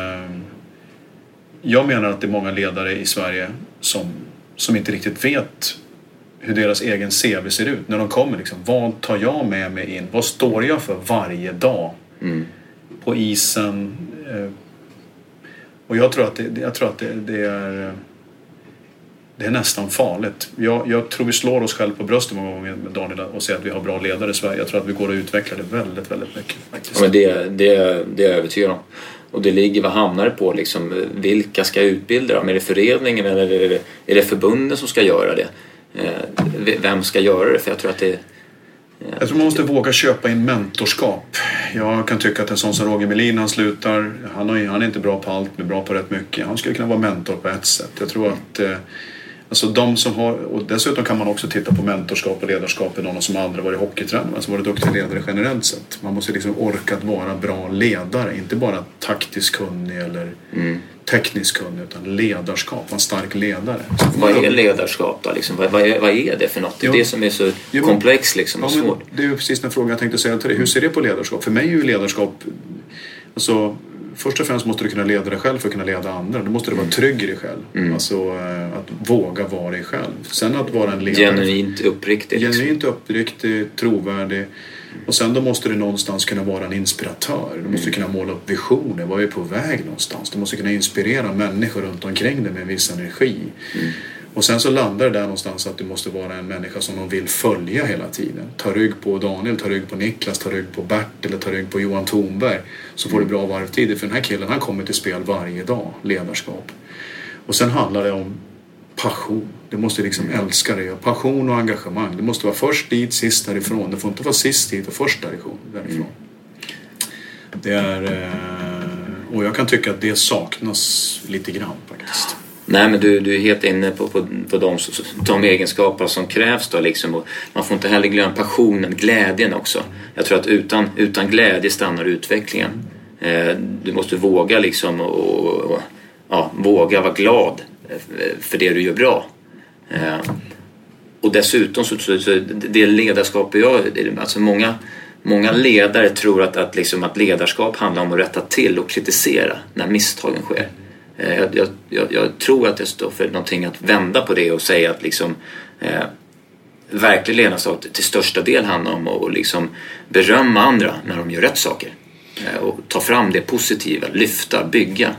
Jag menar att det är många ledare i Sverige som, som inte riktigt vet hur deras egen C V ser ut när de kommer. Liksom, vad tar jag med mig in? Vad står jag för varje dag mm. på isen? Eh, och jag tror att det, jag tror att det, det är det är nästan farligt. Jag, jag tror vi slår oss själv på bröstet många gånger med Daniel och säger att vi har bra ledare i Sverige. Jag tror att vi går att utveckla det väldigt, väldigt mycket. Ja, men det, det, det är jag övertygad om. Och det ligger, vad hamnar det på? Liksom, vilka ska utbilda dem? Är det föreningen eller är det, är det förbunden som ska göra det? Vem ska göra det? För jag tror att det Jag tror man måste våga köpa in mentorskap. Jag kan tycka att en sån som Roger Melin, han slutar, han, har, han är inte bra på allt men bra på rätt mycket. Han skulle kunna vara mentor på ett sätt. Jag tror att alltså de som har, och dessutom kan man också titta på mentorskap och ledarskap i någon som aldrig varit hockeytränare men som varit duktig ledare generellt sett. Man måste liksom orka att vara bra ledare, inte bara taktisk kunnig eller mm. teknisk kunnig, utan ledarskap, en stark ledare. Vad är ledarskap då? Liksom? Vad, vad, är, vad är det för något? Det är jo. det som är så jo, komplext liksom, och ja, svårt. Det är ju precis den frågan jag tänkte säga till dig. Hur ser det på ledarskap? För mig är ju ledarskap, alltså först och främst måste du kunna leda dig själv för att kunna leda andra. Då måste du vara trygg i dig själv. Mm. Alltså att våga vara dig själv. Sen att vara en ledare. Genuint uppriktigt. Genuint uppriktig, trovärdig. Och sen då måste du någonstans kunna vara en inspiratör. Du måste mm. kunna måla upp visioner. Var är på väg någonstans? Du måste kunna inspirera människor runt omkring dig med en viss energi. Mm. Och sen så landar det där någonstans att du måste vara en människa som de vill följa hela tiden. Ta rygg på Daniel, ta rygg på Niklas, ta rygg på Bert eller ta rygg på Johan Thornberg. Så får du bra varvtider. För den här killen, han kommer till spel varje dag. Ledarskap. Och sen handlar det om passion. Du måste liksom älska det. Passion och engagemang. Du måste vara först dit, sist därifrån. Du får inte vara sist dit och först därifrån. därifrån. Det är... Och jag kan tycka att det saknas lite grann faktiskt. Nej, men du, du är helt inne på, på, på de, de egenskaper som krävs då liksom. Och man får inte heller glömma passionen, glädjen också. Jag tror att utan, utan glädje stannar utvecklingen. Eh, du måste våga liksom och, och ja, våga vara glad för det du gör bra. Eh, och dessutom så, så, så det ledarskap jag, alltså många, många ledare tror att, att, liksom, att ledarskap handlar om att rätta till och kritisera när misstagen sker. Jag, jag, jag, jag tror att det står för någonting att vända på det och säga att liksom, eh, verklig ledarskap till största del handlar om att liksom berömma andra när de gör rätt saker. Eh, och ta fram det positiva, lyfta, bygga.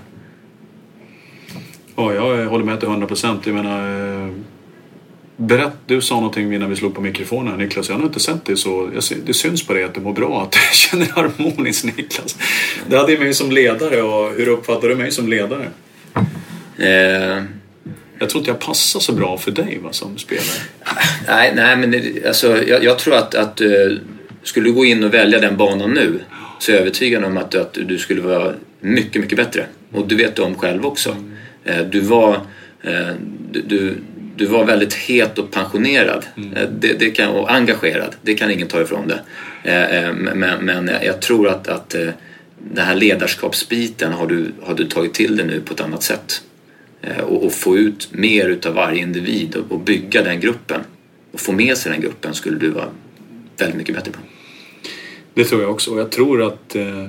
Ja, jag håller med till hundra procent. Jag menar, eh, berätt, du sa någonting innan vi slog på mikrofonen, Niklas. Jag har inte sett det så. Jag ser, det syns på det att det mår bra, att jag känner harmoniskt, Niklas. Det hade mig som ledare, och hur uppfattar du mig som ledare? Eh, jag tror inte jag passar så bra för dig, va, som spelare. Nej, nej men det, alltså, jag, jag tror att, att uh, skulle du gå in och välja den banan nu, så är jag övertygad om att, att du skulle vara mycket, mycket bättre. Och du vet om själv också. Uh, du var uh, du, du, du var väldigt het och pensionerad. Mm. Uh, det, det kan, och engagerad. Det kan ingen ta ifrån det. Uh, uh, men, men jag tror att, att uh, den här ledarskapsbiten har du, har du tagit till det nu på ett annat sätt. Och, och få ut mer utav varje individ och, och bygga den gruppen. Och få med sig den gruppen skulle du vara väldigt mycket bättre på. Det tror jag också. Och jag tror att eh,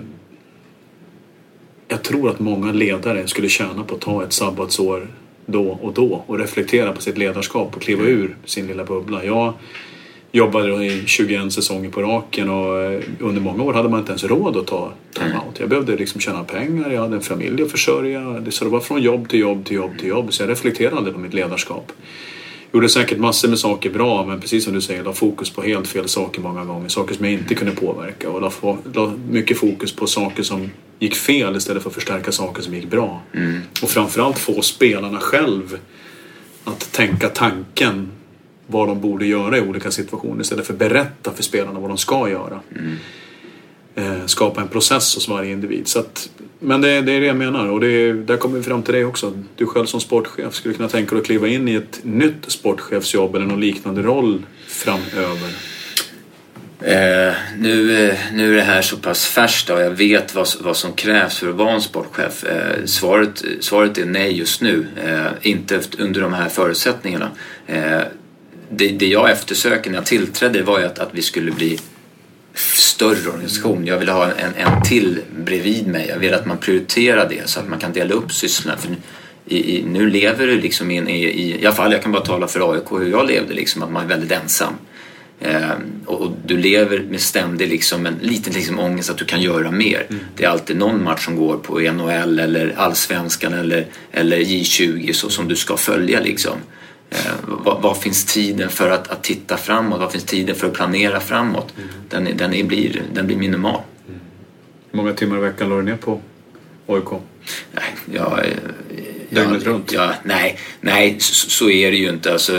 jag tror att många ledare skulle tjäna på att ta ett sabbatsår då och då och reflektera på sitt ledarskap och kliva ur sin lilla bubbla. Jag jobbade i tjugoen säsonger på raken, och under många år hade man inte ens råd att ta time-out. Jag behövde liksom tjäna pengar, jag hade en familj att försörja. Så det var från jobb till jobb till jobb till jobb. Så jag reflekterade aldrig på mitt ledarskap. gjorde säkert massor med saker bra, men precis som du säger, la fokus på helt fel saker många gånger. Saker som jag inte kunde påverka, och la, la mycket fokus på saker som gick fel istället för att förstärka saker som gick bra. Mm. Och framförallt få spelarna själv att tänka tanken vad de borde göra i olika situationer istället för att berätta för spelarna vad de ska göra. Mm. Eh, skapa en process hos varje individ. Så att, men det, det är det jag menar, och det, där kommer vi fram till dig också. Du själv som sportchef skulle kunna tänka dig att kliva in i ett nytt sportchefsjobb eller någon liknande roll framöver. Eh, nu, nu är det här så pass färskt och jag vet vad, vad som krävs för att vara en sportchef. Eh, svaret, svaret är nej just nu. Eh, inte under de här förutsättningarna. Eh, det, det jag eftersöker när jag tillträdde var ju att, att vi skulle bli större organisation. Jag vill ha en, en till bredvid mig. Jag vill att man prioriterar det så att man kan dela upp sysslorna. För i, i, nu lever du liksom in i, i, i alla fall jag kan bara tala för A I K hur jag levde liksom, att man är väldigt ensam. Eh, och, och du lever med ständig liksom, en liten liksom, ångest att du kan göra mer. Mm. Det är alltid någon match som går på N H L eller Allsvenskan eller, eller J tjugo så, som du ska följa liksom. Eh, vad, vad finns tiden för att, att titta framåt? Vad finns tiden för att planera framåt? Mm. Den, den, är, blir, den blir minimal. Mm. Hur många timmar i veckan lade du ner på A I K? Nej, jag, Dygnet jag, runt? Jag, nej, nej så, så är det ju inte. Alltså,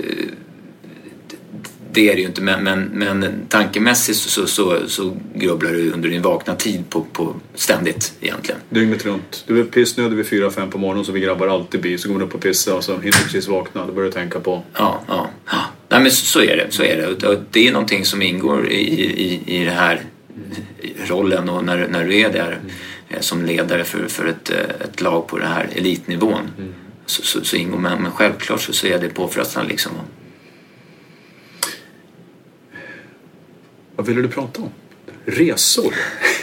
det är det ju inte, men, men, men tankemässigt så, så, så grubblar du under din vakna tid på, på ständigt egentligen. Dygnet runt. Du är pissnödig vid fyra fem på morgonen så vi grabbar alltid blir. Så går man upp och pissar och så hinner du precis vakna. Då börjar du tänka på. Ja, ja. ja. Nej, men så, så är det. Så är det. Och det är någonting som ingår i, i, i den här rollen och när, när du är där mm. som ledare för, för ett, ett lag på den här elitnivån. Mm. Så, så, så ingår man. Men självklart så, så är det påfrestande liksom. Vad ville du prata om? Resor?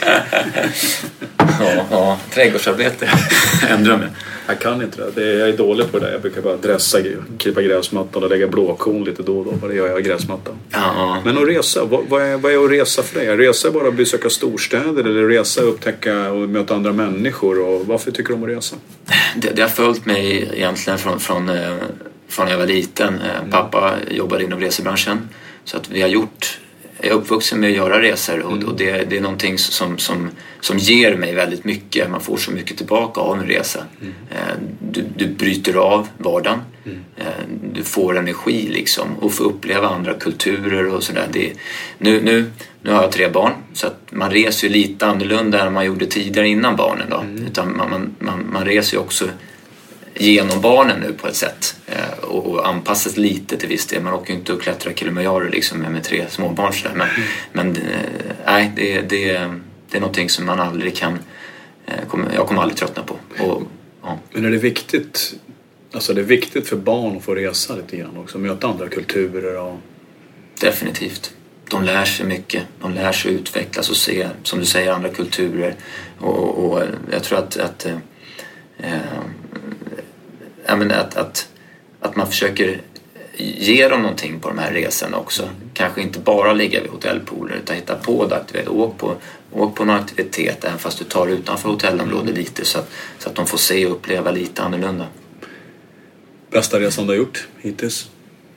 ja, ja, trädgårdsarbete. Ändra mig. Jag kan inte det. det är, jag är dålig på det. Jag brukar bara dressa, klippa gräsmattan och lägga blåkorn lite då och då. Vad det gör jag i gräsmattan. Ja. Men att resa, vad, vad, är, vad är att resa för dig? Resa bara att besöka storstäder eller resa upptäcka och möta andra människor? Och varför tycker du om att resa? Det, det har följt mig egentligen från, från, från när jag var liten. Mm. Pappa jobbade inom resebranschen. Så att vi har gjort... Jag är uppvuxen med att göra resor och, mm. och det, det är någonting som, som, som ger mig väldigt mycket. Man får så mycket tillbaka av en resa. Mm. Du, du bryter av vardagen. Mm. Du får energi liksom och får uppleva andra kulturer och sådär. Det, nu, nu, nu har jag tre barn så att man reser ju lite annorlunda än man gjorde tidigare innan barnen. Då. Mm. Utan man, man, man, man reser ju också genom barnen nu på ett sätt eh, och, och anpassas lite till viss del. Man åker ju inte och klättrar Kilimanjaro liksom med, med tre småbarn sådär. Men, mm. men eh, nej, det, det, det är någonting som man aldrig kan eh, kom, jag kommer aldrig tröttna på. Och, ja. Men är det viktigt alltså det är viktigt för barn att få resa lite grann också, möta andra kulturer och... Definitivt. De lär sig mycket. De lär sig utvecklas och se, som du säger, andra kulturer. Och, och jag tror att, att eh, jag menar att, att, att man försöker ge dem någonting på de här resorna också. Mm. Kanske inte bara ligga vid hotellpooler utan hitta på det aktivitet. Åk på, åk på någon aktivitet även fast du tar utanför hotellområdet lite så att, så att de får se och uppleva lite annorlunda. Bästa resan du har gjort hittills?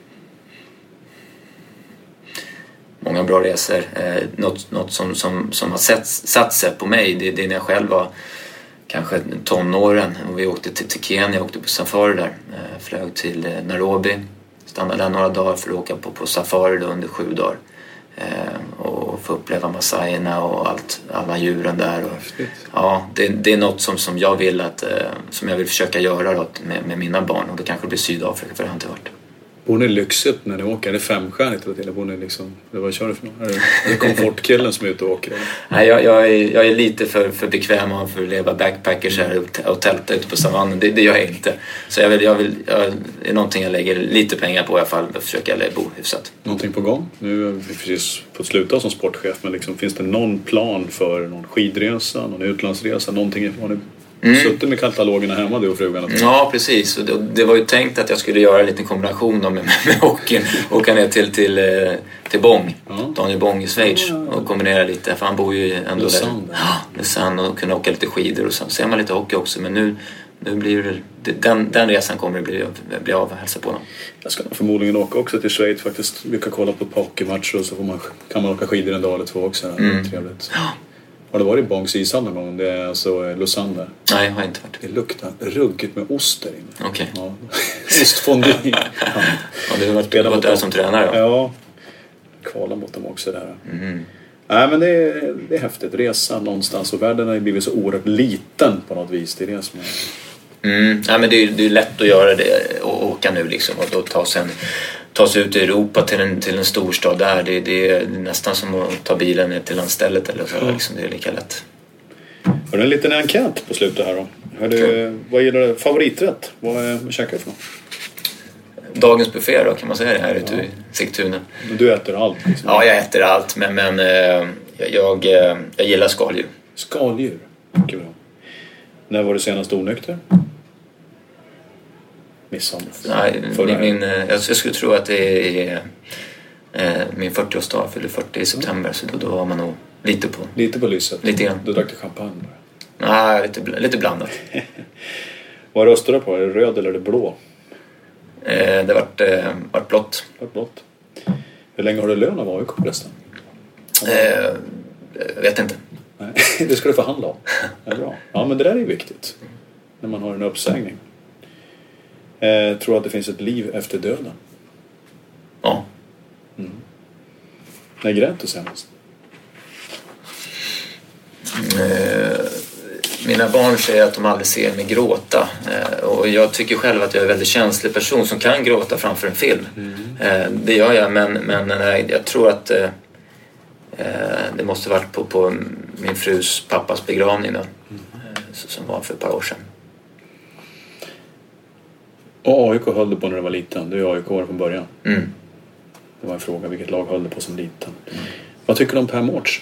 Många bra resor. Eh, något något som, som, som har sett, satt sig på mig det, det är när jag själv var kanske tonåren och vi åkte till, till Kenya, åkte på safari där. Eh, flög till eh, Nairobi, stannade där några dagar för att åka på, på safari då under sju dagar. Eh, och få uppleva massajerna och allt, alla djuren där. Och, ja, det, det är något som, som jag vill att, eh, som jag vill försöka göra då, med, med mina barn och det kanske blir Sydafrika för det har inte varit. Bor ni lyxigt när ni åker? Är det femstjärnigt eller bor ni liksom, eller vad kör du för något? Är det, är det komfortkillen som är ute och åker? Eller? Nej, jag, jag, är, jag är lite för, för bekväm och för att leva backpackers här och tälta ute på savannen. Det, det gör jag inte. Så jag vill, jag vill, jag, det är någonting jag lägger lite pengar på i alla fall. Att försöka bo hyfsat. Någonting på gång? Nu har vi precis fått sluta som sportchef. Men liksom, finns det någon plan för någon skidresa, någon utlandsresa? Någonting har ni mm. suttit med katalogerna hemma du och frugan? Ja, precis. Och det, det var ju tänkt att jag skulle göra en liten kombination med, med, med hockeyn. Åka ner till, till, till Bång. Ja. Daniel Bång i Schweiz. Ja, ja, ja. Och kombinera lite. För han bor ju ändå Lausanne, där. Ja, Lausanne. Och kunna åka lite skidor. Och så ser man lite hockey också. Men nu, nu blir det, den, den resan kommer att bli, bli av och hälsa på dem. Jag ska förmodligen åka också till Schweiz faktiskt. Vi kan kolla på hockeymatcher och så får man, kan man åka skidor en dag eller två också. Det är mm. trevligt. Ja. Har det varit Bongs ishall någon gång? Det är alltså Lausanne där. Nej, jag har inte varit. Det luktar ruggigt med ost där inne. Okej. Okay. Ja. Ostfondue. ja. ja, du har varit, varit där som tränare då? Ja. Kvala mot dem också där. Mm. Nej, men det är, det är häftigt. Resa någonstans. Och världen har blivit så oerhört liten på något vis. Det är det som är... Mm. Ja, men det är, det är lätt att göra det och åka nu liksom. Och då ta sig, en, ta sig ut i Europa till en, till en storstad där. Det, det är nästan som att ta bilen ner till landstället eller så. Mm. Liksom, det är lika lätt. Har du en liten enkät på slutet här då? Har du, vad gillar du? Favoriträtt? Vad är käkar du för något? Dagens buffé då, kan man säga det här ute ja. i Sigtuna. Men du äter allt liksom? Ja, jag äter allt. Men, men eh, jag, eh, jag gillar skaldjur. Skaldjur? Mycket bra. När var du senast onykter? Misshandel? Nej, min, min, jag skulle tro att det är eh, min fyrtioårsdag, fyller fyrtio i september. Så då, då var man nog lite på... Lite på lyset? Lite grann. Du drack du champagne bara? Nej, lite, lite blandat. Vad röstar du på? Är det röd eller är det blå? Eh, det vart, eh, vart blått. Vart blått. Hur länge har du lön av A I K förresten? Eh, vet inte. Nej, det ska du förhandla om. Ja, bra. Ja, men det där är ju viktigt. När man har en uppsägning. Eh, tror att det finns ett liv efter döden? Ja. Mm. När grät du senast? Eh, mina barn säger att de aldrig ser mig gråta. Eh, och jag tycker själv att jag är en väldigt känslig person som kan gråta framför en film. Mm. Eh, det gör jag, men, men nej, jag tror att eh, det måste varit på, på min frus pappas begravning då, mm. eh, som var för ett par år sedan. Och A I K höll du på när du var liten. Du är A I K från början. Mm. Det var en fråga, vilket lag höll du på som liten? Mm. Vad tycker du om Per Mårts?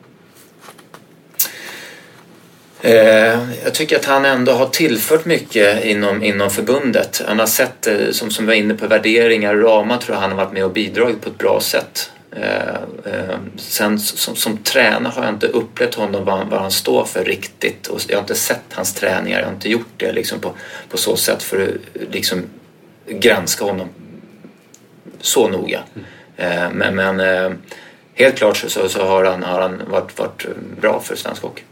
Eh, jag tycker att han ändå har tillfört mycket inom, inom förbundet. Han har sett, eh, som, som var inne på värderingar och ramar, tror jag han har varit med och bidragit på ett bra sätt. Eh, eh, sen som, som tränare har jag inte upplevt honom vad, vad han står för riktigt. Och jag har inte sett hans träningar, jag har inte gjort det liksom på, på så sätt för att liksom granska honom så noga. Eh, men men eh, helt klart så, så har han, har han varit, varit bra för svensk hockey.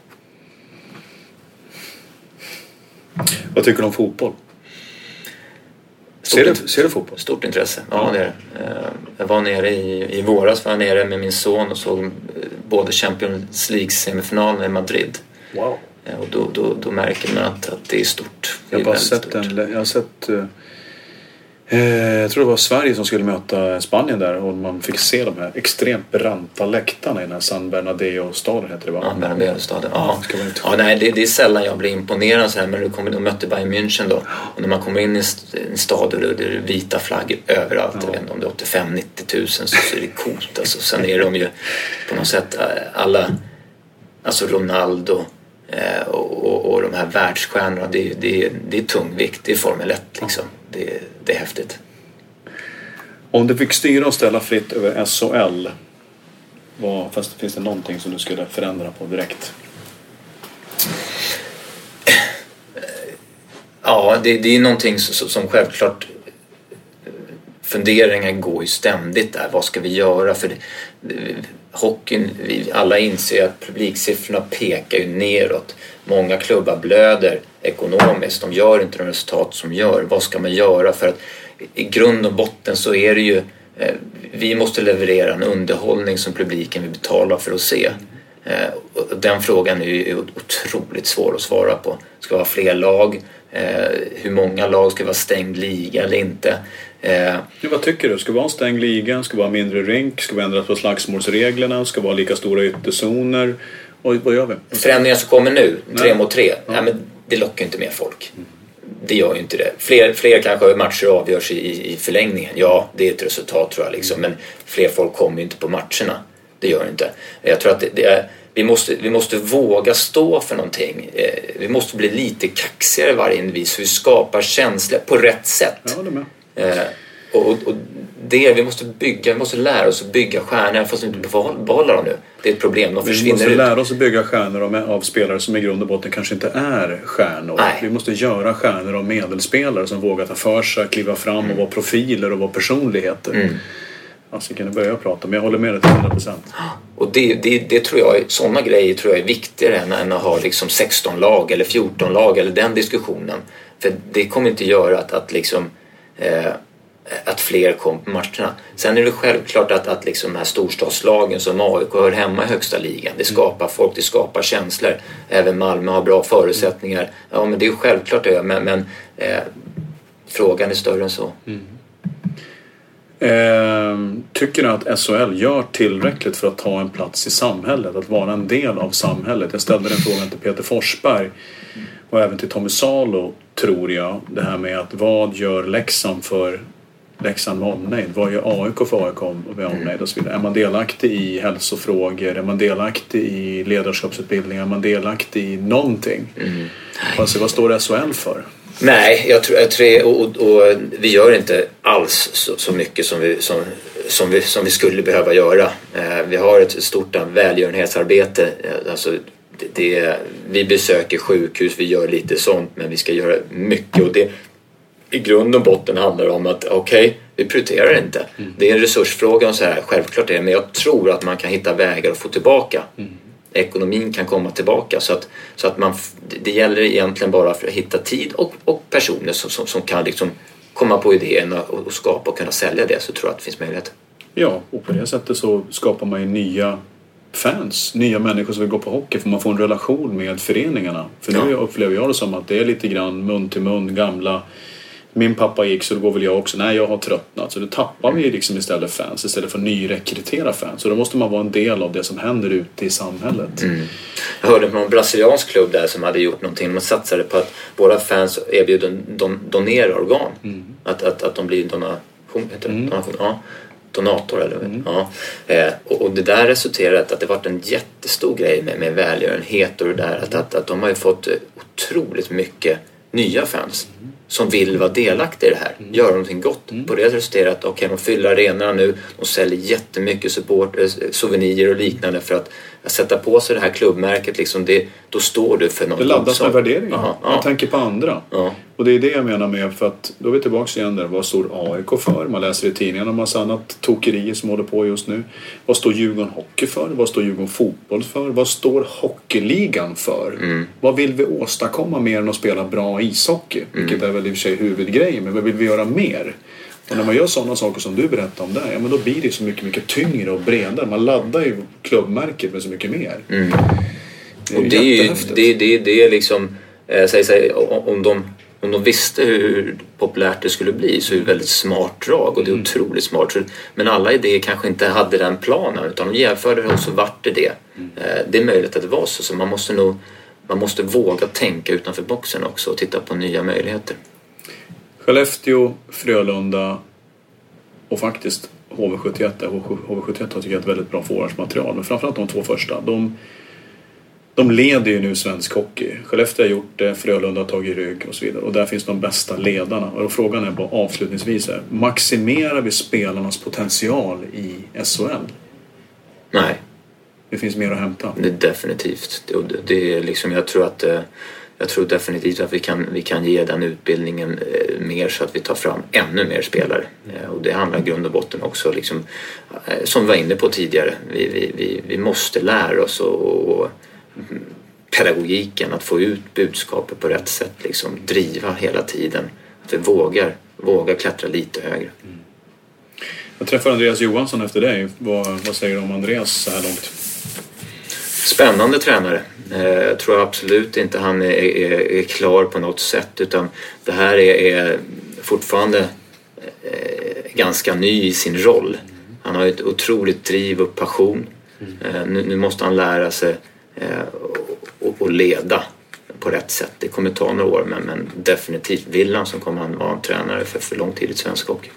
Vad tycker du om fotboll? Ser du, ser du fotboll? Stort intresse, ja det är det. Jag var nere i, i våras var jag nere med min son och såg både Champions League-semifinalen i Madrid. Wow. Och då, då, då märker man att, att det är stort. Jag har bara sett en, jag har sett... Eh, jag tror det var Sverige som skulle möta Spanien där och man fick se de här extremt branta läktarna i den här San Bernardeo-staden heter det va? Ja, Bernardeo-staden. Ja, ja nej, det, det är sällan jag blir imponerad så här, men du kommer då mötte Bayern München då och när man kommer in i en stad och det är vita flaggor överallt, ja. Jag vet inte om det är åttiofem till nittio tusen så är det coolt alltså. Sen är de ju på något sätt alla, alltså Ronaldo eh, och, och, och de här världsstjärnorna, det, det, det är tungvikt, det är Formel ett liksom. Det, det är häftigt. Om du fick styra och ställa fritt över S H L, vad, fast finns det någonting som du skulle förändra på direkt? Ja, det, det är någonting som, som självklart funderingar går ju ständigt där. Vad ska vi göra? För det, det, hockeyn, vi alla inser att publiksiffrorna pekar ju neråt. Många klubbar blöder ekonomiskt. De gör inte de resultat som gör. Vad ska man göra? För att i grund och botten så är det ju eh, vi måste leverera en underhållning som publiken vill betala för att se. Eh, och den frågan är ju otroligt svår att svara på. Ska det vara fler lag? Eh, hur många lag ska vara stängd liga eller inte? Eh, ja, vad tycker du? Ska det vara en stängd liga? Ska det vara mindre rink? Ska vi ändra på slagsmålsreglerna? Ska det vara lika stora ytterzoner? Och vad gör vi? Förändringar som kommer nu, tre mot tre, ja. Ja, men det lockar inte mer folk. Mm. Det gör ju inte det. Fler, fler kanske matcher avgörs i, i förlängningen. Ja, det är ett resultat tror jag. Liksom. Men fler folk kommer ju inte på matcherna. Det gör det inte. Jag tror att det, det är, vi, måste, vi måste våga stå för någonting. Vi måste bli lite kaxigare varje individ så vi skapar känslor på rätt sätt. Ja, det med. Eh, och, och det, vi måste bygga, vi måste lära oss att bygga stjärnor fast vi inte behåller dem nu. Det är ett problem, de försvinner ut. Vi måste lära oss att bygga stjärnor av, av spelare som i grund och botten kanske inte är stjärnor. Nej. Vi måste göra stjärnor av medelspelare som vågar ta för sig, kliva fram mm. och vara profiler och vara personligheter. Mm. Alltså kan du börja prata, men jag håller med dig till hundra procent. Och det, det, det tror jag, sådana grejer tror jag är viktigare än, än att ha liksom sexton lag eller fjorton lag eller den diskussionen. För det kommer inte göra att, att liksom eh, att fler kom på matcherna. Sen är det självklart att, att liksom de här storstadslagen som A I K hör hemma i högsta ligan. Det skapar folk, det skapar känslor. Även Malmö har bra förutsättningar. Ja, men det är självklart det, men, men eh, frågan är större än så. Mm. Eh, tycker du att S H L gör tillräckligt för att ta en plats i samhället? Att vara en del av samhället? Jag ställde den frågan till Peter Forsberg och även till Tommy Salo, tror jag. Det här med att vad gör Leksand för Leksand med omnejd? Vad gör A I K för A I K med omnejd och så vidare? Är man delaktig i hälsofrågor? Är man delaktig i ledarskapsutbildningar? Är man delaktig i någonting? Mm. Alltså, vad står S H L för? Nej, jag tror, jag tror och, och, och vi gör inte alls så, så mycket som vi, som, som, vi, som vi skulle behöva göra. Eh, vi har ett stort välgörenhetsarbete. Alltså, det, det, vi besöker sjukhus, vi gör lite sånt, men vi ska göra mycket. Och det i grund och botten handlar om att okej, okay, vi prioriterar inte. Mm. Det är en resursfråga och så här, självklart är det, men jag tror att man kan hitta vägar att få tillbaka. Mm. Ekonomin kan komma tillbaka så att, så att man, det gäller egentligen bara för att hitta tid och, och personer som, som, som kan liksom komma på idéerna och, och skapa och kunna sälja det, så tror jag att det finns möjlighet. Ja, och på det sättet så skapar man ju nya fans, nya människor som vill gå på hockey, för man får en relation med föreningarna. För nu ja. upplever jag det som att det är lite grann mun till mun, gamla min pappa gick så då går väl jag också. Nej, jag har tröttnat. Så då tappar vi liksom istället fans istället för att nyrekrytera fans. Så då måste man vara en del av det som händer ute i samhället. Mm. Jag hörde på en brasiliansk klubb där som hade gjort någonting. Man satsade på att våra fans erbjuder don, donera organ. Mm. Att, att, att de blir donation, heter det? Mm. Donation, ja. Donator eller mm. ja. Eh, och, och det där resulterade att det varit en jättestor grej med, med välgörenhet och det där. Att, att, att de har ju fått otroligt mycket nya fans mm. som vill vara delaktiga i det här. Mm. Göra någonting gott. Mm. På det resulterar att okej, de fyller arenorna nu. De säljer jättemycket support, souvenirer och liknande för att sätta på sig det här klubbmärket. Liksom det, då står du för något. Det laddas med värderingar. Aha, man ja. tänker på andra. Ja. Och det är det jag menar med, för att då är vi tillbaka igen där. Vad står A I K för? Man läser i tidningarna en massa annat tokerier som håller på just nu. Vad står Djurgården Hockey för? Vad står Djurgården Fotboll för? Vad står Hockeyligan för? Mm. Vad vill vi åstadkomma mer än att spela bra ishockey? Mm. Vilket är väl i och för sig huvudgrejen. Men vad vill vi göra mer? Och när man gör sådana saker som du berättar om där, ja, men då blir det så mycket, mycket tyngre och bredare. Man laddar ju klubbmärket med så mycket mer. Mm. Det är, och det är ju det, det, det är liksom eh, säg, säg, om, de, om de visste hur populärt det skulle bli så är det väldigt smart drag och det är otroligt smart. Men alla idéer kanske inte hade den planen utan de jämförde det och så vart det det. Mm. Eh, det är möjligt att det var så, så man måste nog man måste våga tänka utanför boxen också och titta på nya möjligheter. Skellefteå, Frölunda och faktiskt H V sjuttioett. H V sjuttioett har tycker jag ett väldigt bra forwardsmaterial. Men framförallt de två första. De, de leder ju nu svensk hockey. Skellefteå har gjort det, Frölunda har tagit rygg och så vidare. Och där finns de bästa ledarna. Och frågan är bara avslutningsvis här. Maximerar vi spelarnas potential i S H L? Nej. Det finns mer att hämta. Det är definitivt. Det, det är liksom, jag tror att... Jag tror definitivt att vi kan, vi kan ge den utbildningen eh, mer så att vi tar fram ännu mer spelare. Eh, och det handlar i grund och botten också, liksom, eh, som vi var inne på tidigare. Vi, vi, vi, vi måste lära oss och, och pedagogiken, att få ut budskapet på rätt sätt. Liksom, driva hela tiden. Att vi vågar, vågar klättra lite högre. Mm. Jag träffade Andreas Johansson efter dig. Vad, vad säger du om Andreas så här långt? Spännande tränare. Jag tror absolut inte han är, är, är klar på något sätt, utan det här är, är fortfarande eh, ganska ny i sin roll. Han har ett otroligt driv och passion. Eh, nu, nu måste han lära sig eh, och, och leda på rätt sätt. Det kommer ta några år, men, men definitivt vill han som kommer han vara en tränare för, för lång tid i svensk hockey.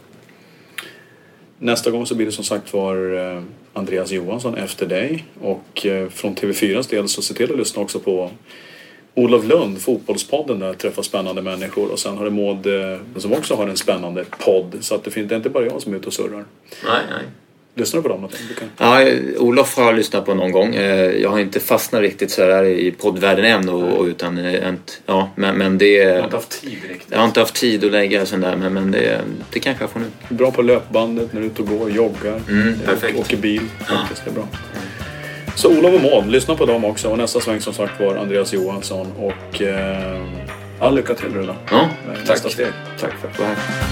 Nästa gång så blir det som sagt var Andreas Johansson efter dig. Och från T V fyras del så se till att lyssna också på Olof Lund, fotbollspodden där, träffar spännande människor. Och sen har det Maud som också har en spännande podd. Så att det är inte bara jag som är ute och surrar. Nej, nej. Lyssnar du på dem någonting? Du kan... Ja, Olof har jag lyssnat på någon gång. Jag har inte fastnat riktigt så här i poddvärlden än. Och, utan, ja, men, men det... Jag har inte haft tid riktigt. Jag har inte haft tid att lägga sån där, men, men det, det kanske jag får nu. Bra på löpbandet när du är ute och går, joggar. Mm, perfekt. Och åker bil. Faktiskt, det är bra. Så Olof och Maud, lyssna på dem också. Och nästa sväng som sagt var Andreas Johansson. Och eh, all lycka till redan. Ja, tack. Nästa steg. Tack för att du var här.